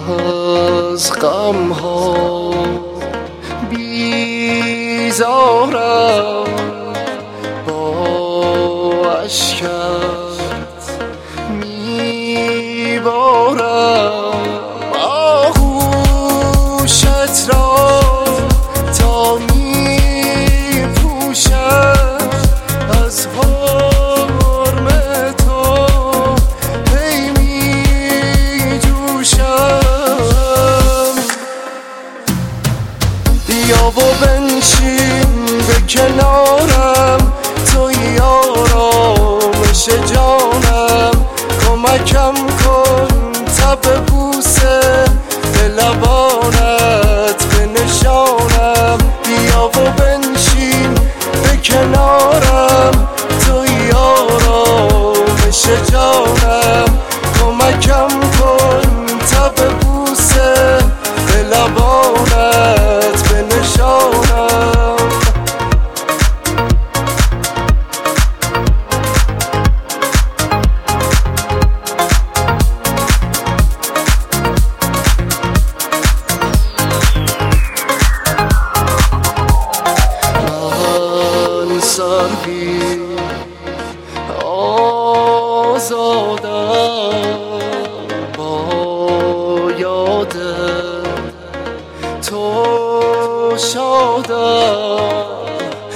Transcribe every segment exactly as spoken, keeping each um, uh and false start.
از غم ها بیزارم، با اشکت میبارم آغوشت را تا میپوشم از حرم تو هی میجوشم. بیا و بنشین به کنارم، توی آرامش جانم، کمکم کن تب بوسه به لبانت بنشانم. بیا و بنشین به کنارم، توی آرامش جانم، کمکم کن تب بوسه به لبانت بنشانم. سربی آزادم با یاد تو شادم،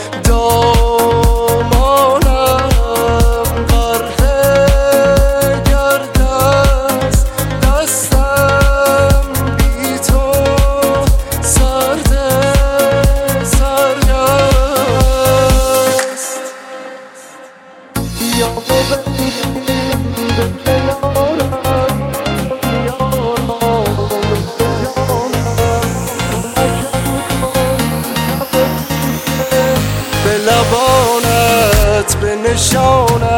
دامانم غرق گرد است، دستم بی تو سرد سرد است. یا به لبانت بنشانم.